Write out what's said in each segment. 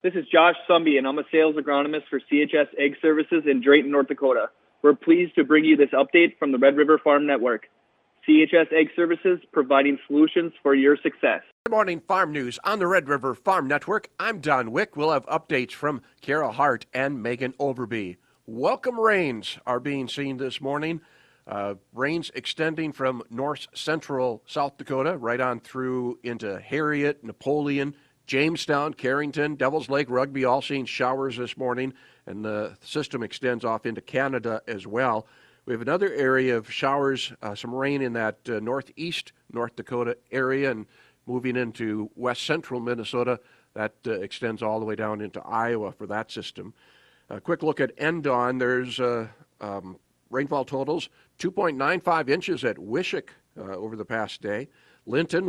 This is Josh Sumby, and I'm a sales agronomist for CHS Egg Services in Drayton, North Dakota. We're pleased to bring you this update from the Red River Farm Network. CHS Egg Services, providing solutions for your success. Good morning, Farm News on the Red River Farm Network. I'm Don Wick. We'll have updates from Kara Hart and Megan Overby. Welcome rains are being seen this morning. Rains extending from north central South Dakota right on through into Harriet, Napoleon, Jamestown, Carrington, Devils Lake, Rugby, all seeing showers this morning, and the system extends off into Canada as well. We have another area of showers, some rain in that northeast North Dakota area, and moving into west central Minnesota. That extends all the way down into Iowa for that system. A quick look at NDAWN. There's rainfall totals, 2.95 inches at Wishick over the past day. Linton,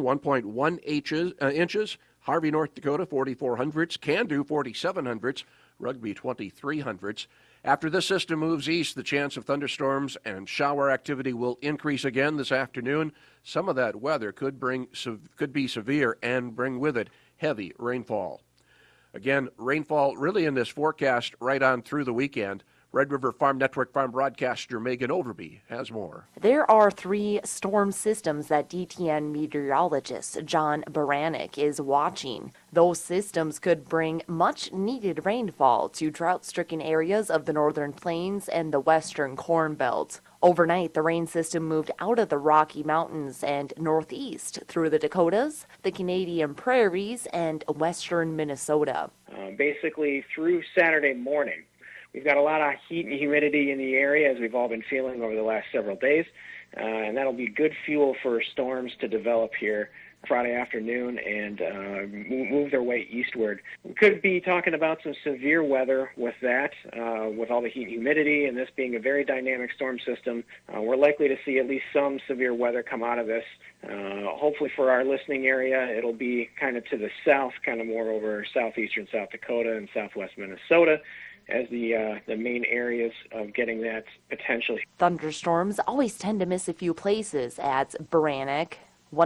1.1 inches. Harvey, North Dakota, 44 hundredths. Candu, 47 hundredths. Rugby, 23 hundredths. After this system moves east, the chance of thunderstorms and shower activity will increase again this afternoon. Some of that weather could be severe and bring with it heavy rainfall. Again, rainfall really in this forecast right on through the weekend. Red River Farm Network farm broadcaster Megan Overby has more. There are 3 storm systems that DTN meteorologist John Baranek is watching. Those systems could bring much needed rainfall to drought-stricken areas of the northern plains and the western corn belt. Overnight, the rain system moved out of the Rocky Mountains and northeast through the Dakotas, the Canadian prairies, and western Minnesota. Basically, through Saturday morning, we've got a lot of heat and humidity in the area, as we've all been feeling over the last several days, and that'll be good fuel for storms to develop here Friday afternoon and move their way eastward. We could be talking about some severe weather with that, with all the heat and humidity, and this being a very dynamic storm system. We're likely to see at least some severe weather come out of this. Hopefully for our listening area, it'll be kind of to the south, kind of more over southeastern South Dakota and southwest Minnesota, as the main areas of getting that potential. Thunderstorms always tend to miss a few places, adds Baranek.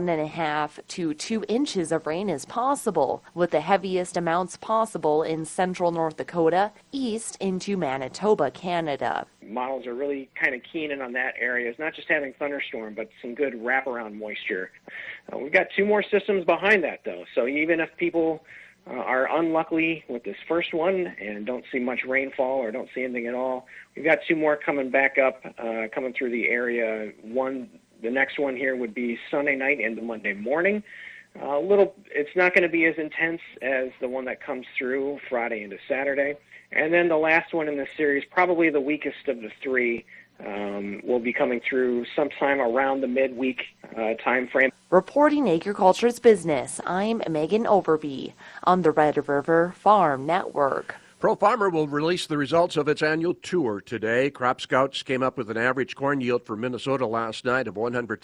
1.5 to 2 inches of rain is possible, with the heaviest amounts possible in central North Dakota, east into Manitoba, Canada. Models are really kind of keen in on that area. It's not just having thunderstorm, but some good wraparound moisture. We've got 2 more systems behind that, though, so even if people are unlucky with this first one and don't see much rainfall or don't see anything at all, we've got 2 more coming back up, coming through the area. The next one here would be Sunday night into Monday morning. It's not going to be as intense as the one that comes through Friday into Saturday. And then the last one in this series, probably the weakest of the 3, will be coming through sometime around the midweek time frame. Reporting Agriculture's Business, I'm Megan Overby on the Red River Farm Network. Pro Farmer will release the results of its annual tour today. Crop Scouts came up with an average corn yield for Minnesota last night of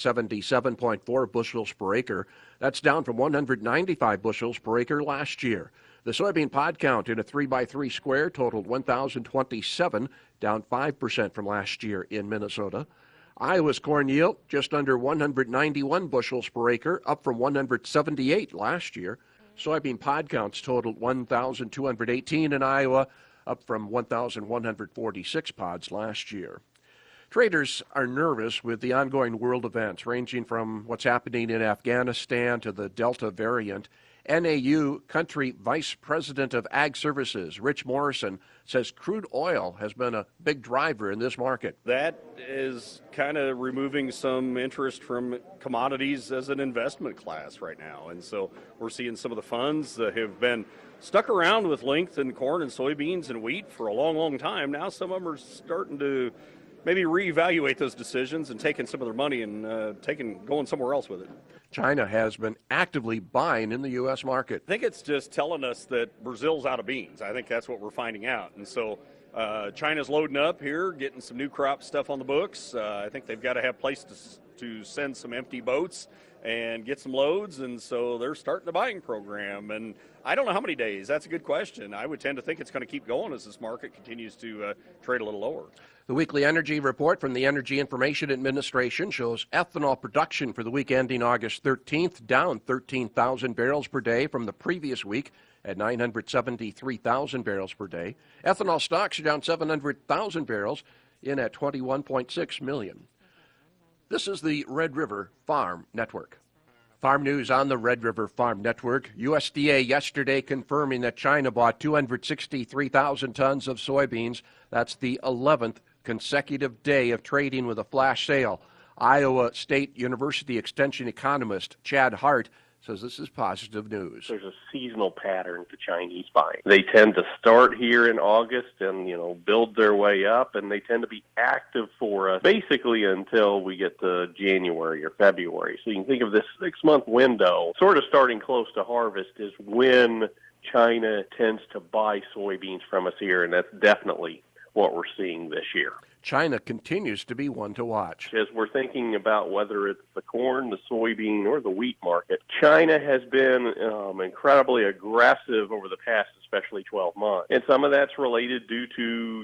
177.4 bushels per acre. That's down from 195 bushels per acre last year. The soybean pod count in a 3x3 square totaled 1,027, down 5% from last year in Minnesota. Iowa's corn yield just under 191 bushels per acre, up from 178 last year. Soybean pod counts totaled 1,218 in Iowa, up from 1,146 pods last year. Traders are nervous with the ongoing world events, ranging from what's happening in Afghanistan to the Delta variant. NAU Country Vice President of Ag Services, Rich Morrison, says crude oil has been a big driver in this market. That is kind of removing some interest from commodities as an investment class right now. And so we're seeing some of the funds that have been stuck around with length in corn and soybeans and wheat for a long, long time. Now some of them are starting to maybe reevaluate those decisions and taking some of their money and going somewhere else with it. China has been actively buying in the U.S. market. I think it's just telling us that Brazil's out of beans. I think that's what we're finding out. And so China's loading up here, getting some new crop stuff on the books. I think they've got to have place to send some empty boats and get some loads, and so they're starting the buying program. And I don't know how many days. That's a good question. I would tend to think it's going to keep going as this market continues to trade a little lower. The weekly energy report from the Energy Information Administration shows ethanol production for the week ending August 13th down 13,000 barrels per day from the previous week at 973,000 barrels per day. Ethanol stocks are down 700,000 barrels in at 21.6 million. This is the Red River Farm Network. Farm news on the Red River Farm Network. USDA yesterday confirming that China bought 263,000 tons of soybeans. That's the 11th consecutive day of trading with a flash sale. Iowa State University Extension economist Chad Hart says this is positive news. There's a seasonal pattern to Chinese buying. They tend to start here in August and, build their way up, and they tend to be active for us basically until we get to January or February. So you can think of this 6-month window, sort of starting close to harvest, is when China tends to buy soybeans from us here, and that's definitely what we're seeing this year. China continues to be one to watch. As we're thinking about whether it's the corn, the soybean, or the wheat market, China has been incredibly aggressive over the past, especially 12 months. And some of that's related due to,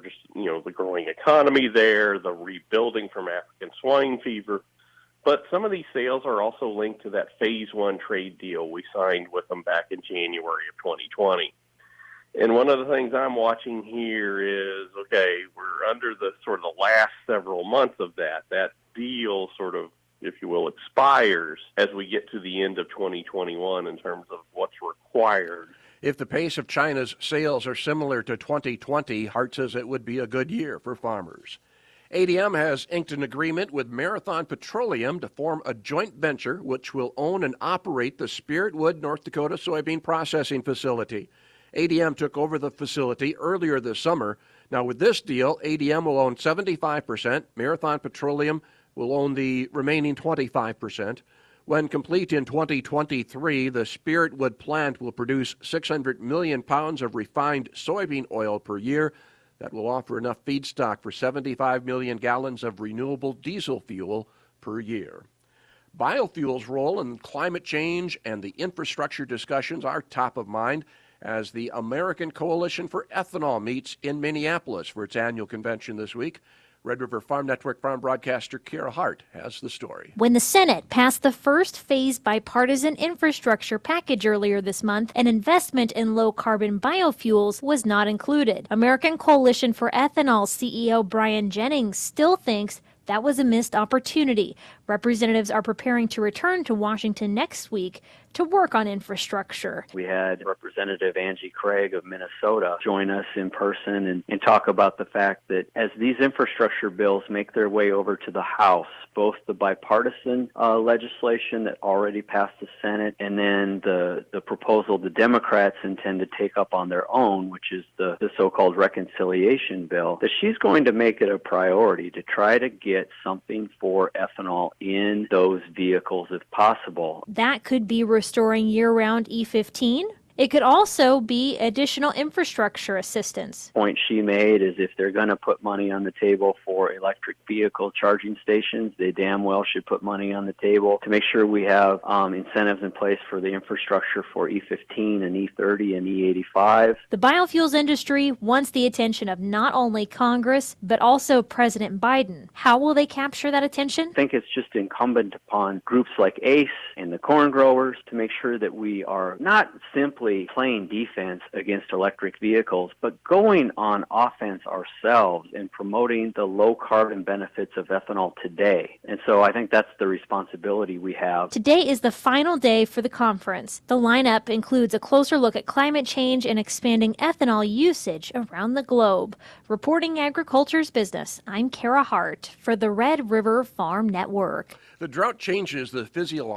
the growing economy there, the rebuilding from African swine fever. But some of these sales are also linked to that Phase 1 trade deal we signed with them back in January of 2020. And one of the things I'm watching here is, we're under the sort of the last several months of that. That deal sort of, if you will, expires as we get to the end of 2021 in terms of what's required. If the pace of China's sales are similar to 2020, Hart says it would be a good year for farmers. ADM has inked an agreement with Marathon Petroleum to form a joint venture which will own and operate the Spiritwood, North Dakota soybean processing facility. ADM took over the facility earlier this summer. Now, with this deal, ADM will own 75%. Marathon Petroleum will own the remaining 25%. When complete in 2023, the Spiritwood plant will produce 600 million pounds of refined soybean oil per year. That will offer enough feedstock for 75 million gallons of renewable diesel fuel per year. Biofuels' role in climate change and the infrastructure discussions are top of mind as the American Coalition for Ethanol meets in Minneapolis for its annual convention this week. Red River Farm Network farm broadcaster Kara Hart has the story. When the Senate passed the first phase bipartisan infrastructure package earlier this month, an investment in low-carbon biofuels was not included. American Coalition for Ethanol CEO Brian Jennings still thinks that was a missed opportunity. Representatives are preparing to return to Washington next week to work on infrastructure. We had Representative Angie Craig of Minnesota join us in person and talk about the fact that as these infrastructure bills make their way over to the House, both the bipartisan legislation that already passed the Senate and then the proposal the Democrats intend to take up on their own, which is the so-called reconciliation bill, that she's going to make it a priority to try to get something for ethanol in those vehicles if possible. That could be restoring year-round E15. It could also be additional infrastructure assistance. The point she made is if they're going to put money on the table for electric vehicle charging stations, they damn well should put money on the table to make sure we have incentives in place for the infrastructure for E15 and E30 and E85. The biofuels industry wants the attention of not only Congress, but also President Biden. How will they capture that attention? I think it's just incumbent upon groups like ACE and the corn growers to make sure that we are not simply playing defense against electric vehicles, but going on offense ourselves and promoting the low carbon benefits of ethanol today. And so I think that's the responsibility we have. Today is the final day for the conference. The lineup includes a closer look at climate change and expanding ethanol usage around the globe. Reporting Agriculture's Business, I'm Kara Hart for the Red River Farm Network. The drought changes the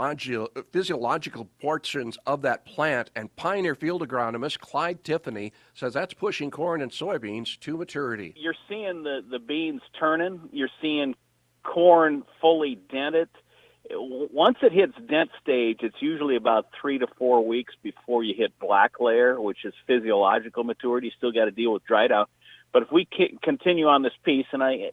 physiological portions of that plant, and Pioneer field agronomist Clyde Tiffany says that's pushing corn and soybeans to maturity. You're seeing the beans turning. You're seeing corn fully dented. Once it hits dent stage, it's usually about 3 to 4 weeks before you hit black layer, which is physiological maturity. You still got to deal with dry out. But if we continue on this pace,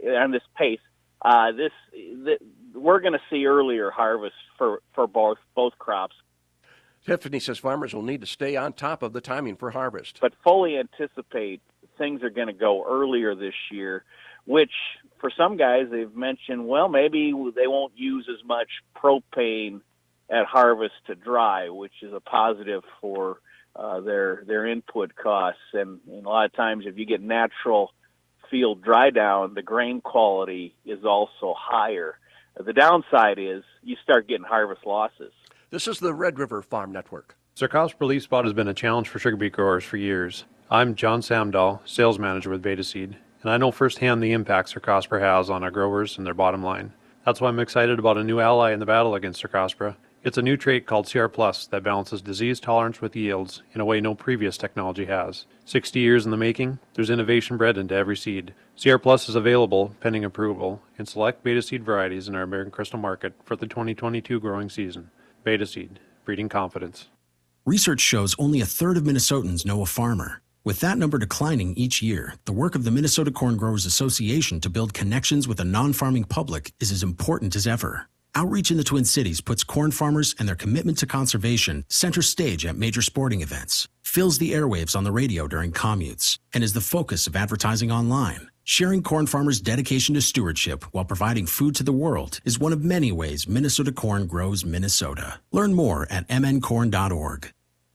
we're going to see earlier harvest for both crops. Tiffany says farmers will need to stay on top of the timing for harvest. But fully anticipate things are going to go earlier this year, which for some guys they've mentioned, well, maybe they won't use as much propane at harvest to dry, which is a positive for their input costs. And a lot of times if you get natural field dry down, the grain quality is also higher. The downside is you start getting harvest losses. This is the Red River Farm Network. Cercospora leaf spot has been a challenge for sugar beet growers for years. I'm John Samdahl, sales manager with Beta Seed, and I know firsthand the impact Cercospora has on our growers and their bottom line. That's why I'm excited about a new ally in the battle against Cercospora. It's a new trait called CR Plus that balances disease tolerance with yields in a way no previous technology has. 60 years in the making, there's innovation bred into every seed. CR Plus is available, pending approval, in select Beta Seed varieties in our American Crystal market for the 2022 growing season. Beta Seed, breeding confidence. Research shows only a third of Minnesotans know a farmer. With that number declining each year, the work of the Minnesota Corn Growers Association to build connections with a non-farming public is as important as ever. Outreach in the Twin Cities puts corn farmers and their commitment to conservation center stage at major sporting events, fills the airwaves on the radio during commutes, and is the focus of advertising online. Sharing corn farmers' dedication to stewardship while providing food to the world is one of many ways Minnesota Corn grows Minnesota. Learn more at mncorn.org.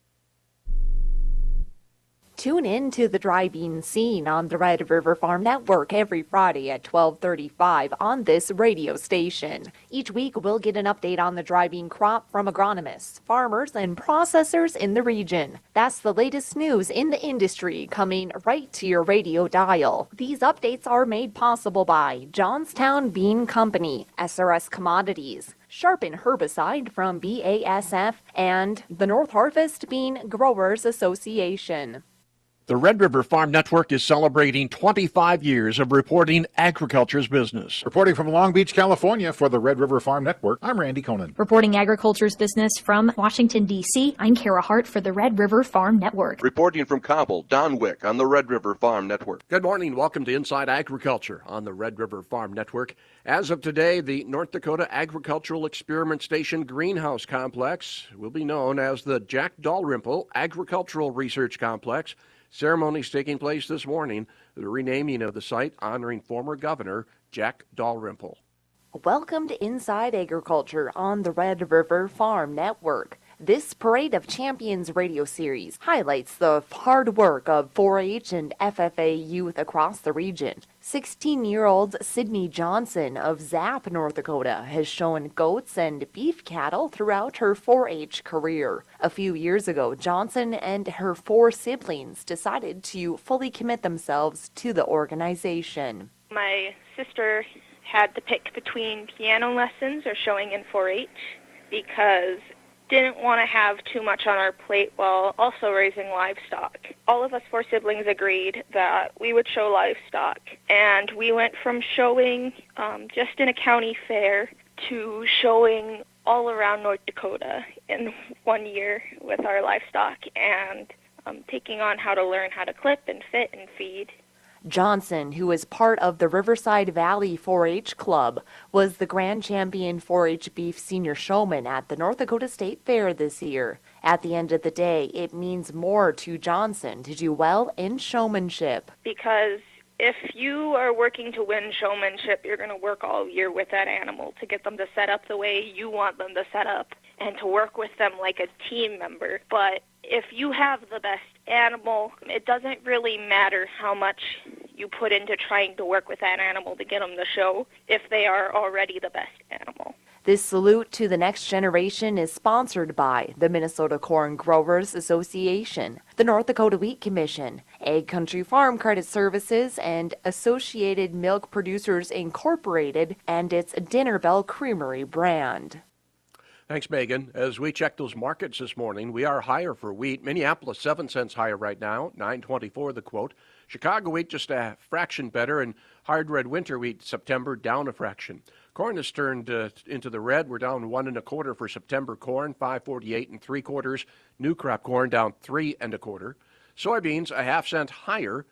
Tune in to the dry bean scene on the Red River Farm Network every Friday at 12:35 on this radio station. Each week, we'll get an update on the dry bean crop from agronomists, farmers, and processors in the region. That's the latest news in the industry coming right to your radio dial. These updates are made possible by Johnstown Bean Company, SRS Commodities, Sharpen Herbicide from BASF, and the North Harvest Bean Growers Association. The Red River Farm Network is celebrating 25 years of reporting agriculture's business. Reporting from Long Beach, California for the Red River Farm Network, I'm Randy Conan. Reporting agriculture's business from Washington, D.C., I'm Kara Hart for the Red River Farm Network. Reporting from Cobble, Don Wick on the Red River Farm Network. Good morning. Welcome to Inside Agriculture on the Red River Farm Network. As of today, the North Dakota Agricultural Experiment Station Greenhouse Complex will be known as the Jack Dalrymple Agricultural Research Complex. Ceremonies taking place this morning, the renaming of the site honoring former Governor Jack Dalrymple. Welcome to Inside Agriculture on the Red River Farm Network. This Parade of Champions radio series highlights the hard work of 4-H and FFA youth across the region. 16-year-old Sydney Johnson of Zap, North Dakota, has shown goats and beef cattle throughout her 4-H career. A few years ago, Johnson and her 4 siblings decided to fully commit themselves to the organization. My sister had to pick between piano lessons or showing in 4-H because didn't want to have too much on our plate while also raising livestock. All of us 4 siblings agreed that we would show livestock, and we went from showing just in a county fair to showing all around North Dakota in 1 year with our livestock, and taking on how to learn how to clip and fit and feed. Johnson, who is part of the Riverside Valley 4-H Club, was the grand champion 4-H beef senior showman at the North Dakota State Fair this year. At the end of the day, it means more to Johnson to do well in showmanship. Because if you are working to win showmanship, you're going to work all year with that animal to get them to set up the way you want them to set up and to work with them like a team member. But if you have the best animal, it doesn't really matter how much you put into trying to work with that animal to get them to show if they are already the best animal. This salute to the next generation is sponsored by the Minnesota Corn Growers Association, the North Dakota Wheat Commission, Ag Country Farm Credit Services, and Associated Milk Producers Incorporated and its Dinner Bell Creamery brand. Thanks, Megan. As we check those markets this morning, we are higher for wheat. Minneapolis, 7 cents higher right now, $9.24 the quote. Chicago wheat just a fraction better, and hard red winter wheat September down a fraction. Corn has turned into the red. We're down 1 1/4 for September corn, 5.48 3/4. New crop corn down 3 1/4. Soybeans a half cent higher,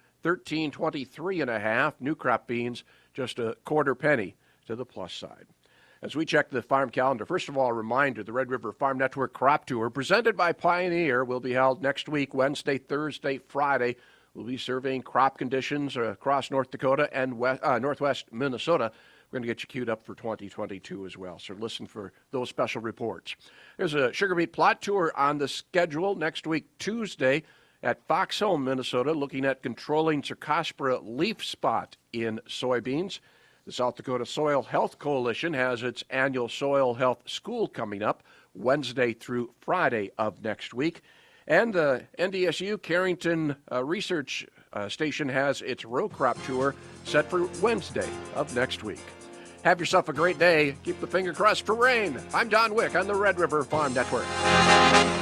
13.23 1/2. New crop beans just a quarter penny to the plus side. As we check the farm calendar, first of all, a reminder, the Red River Farm Network Crop Tour, presented by Pioneer, will be held next week, Wednesday, Thursday, Friday. We'll be surveying crop conditions across North Dakota and northwest Minnesota. We're going to get you queued up for 2022 as well, so listen for those special reports. There's a sugar beet plot tour on the schedule next week, Tuesday, at Fox Home, Minnesota, looking at controlling Cercospora leaf spot in soybeans. The South Dakota Soil Health Coalition has its annual Soil Health School coming up Wednesday through Friday of next week. And the NDSU Carrington Research Station has its row crop tour set for Wednesday of next week. Have yourself a great day. Keep the finger crossed for rain. I'm Don Wick on the Red River Farm Network.